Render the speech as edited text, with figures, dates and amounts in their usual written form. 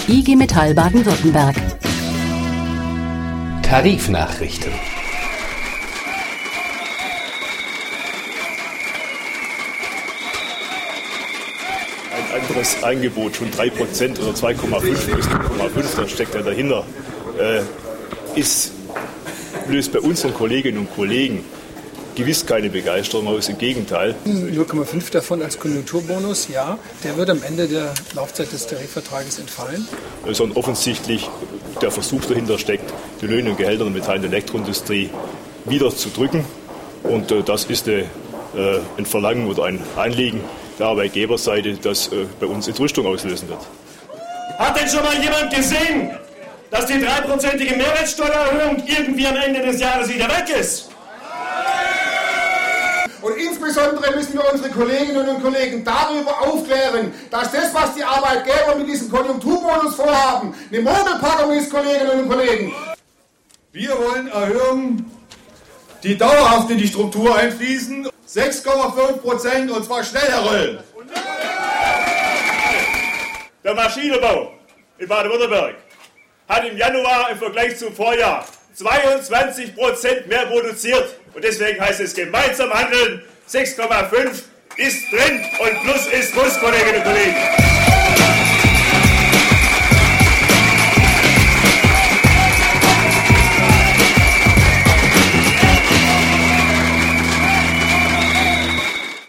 IG Metall Baden-Württemberg. Tarifnachrichten. Ein anderes Angebot von 3% oder 2,5 bis 0,5, da steckt ja dahinter, löst bei unseren Kolleginnen und Kollegen gewiss keine Begeisterung aus, im Gegenteil. 0,5 davon als Konjunkturbonus, ja, der wird am Ende der Laufzeit des Tarifvertrages entfallen. Sondern offensichtlich der Versuch dahinter steckt, die Löhne und Gehälter der Metall- und Elektroindustrie wieder zu drücken. Und das ist ein Verlangen oder ein Anliegen der Arbeitgeberseite, das bei uns Entrüstung auslösen wird. Hat denn schon mal jemand gesehen, dass die 3%ige Mehrwertsteuererhöhung irgendwie am Ende des Jahres wieder weg ist? Und insbesondere müssen wir unsere Kolleginnen und Kollegen darüber aufklären, dass das, was die Arbeitgeber mit diesem Konjunkturbonus vorhaben, eine Mogelpackung ist, Kolleginnen und Kollegen. Wir wollen Erhöhungen, die dauerhaft in die Struktur einfließen, 6,5% und zwar schnell, Herr Röll. Der Maschinenbau in Baden-Württemberg hat im Januar im Vergleich zum Vorjahr 22% mehr produziert. Und deswegen heißt es gemeinsam handeln. 6,5 ist drin und Plus ist Muss, Kolleginnen und Kollegen.